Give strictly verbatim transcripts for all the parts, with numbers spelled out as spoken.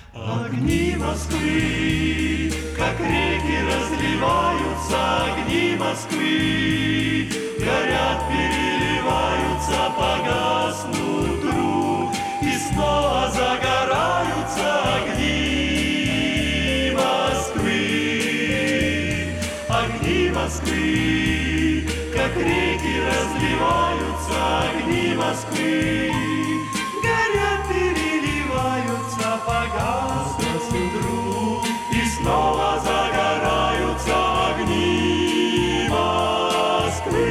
Огни Москвы, как реки разливаются, огни Москвы, горят, переливаются, погаснут вдруг, и снова загораются огни Москвы. Огни Москвы, как реки разливаются, огни Москвы, горят, переливаются, погаснут вдруг, и снова загораются огни Москвы.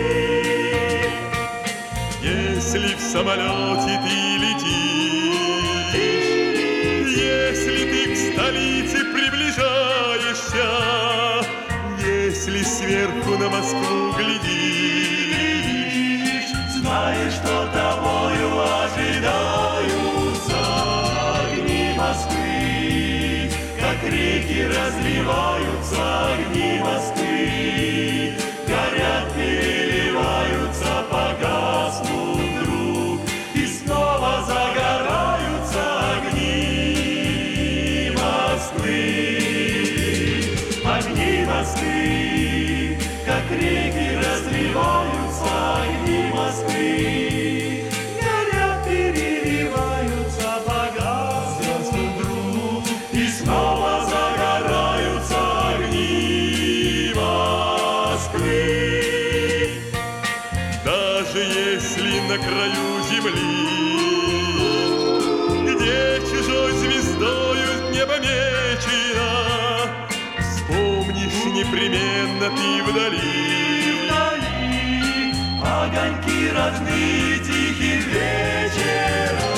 Если в самолете ты летишь, если ты к столице приближаешься, если сверху на Москву глядишь, знаешь, что тобою ожидаются огни Москвы, как реки разливаются, огни Москвы, горят, переливаются, погаснут вдруг, и снова загораются огни Москвы. Огни Москвы, как реки разливаются, огни Москвы, горят, переливаются, погаснут вдруг, и снова загораются огни Москвы. даже если на краю земли, где чужой звездою небо мечено, вспомнишь непременно ты вдали, Вдали огоньки родные тихим вечером.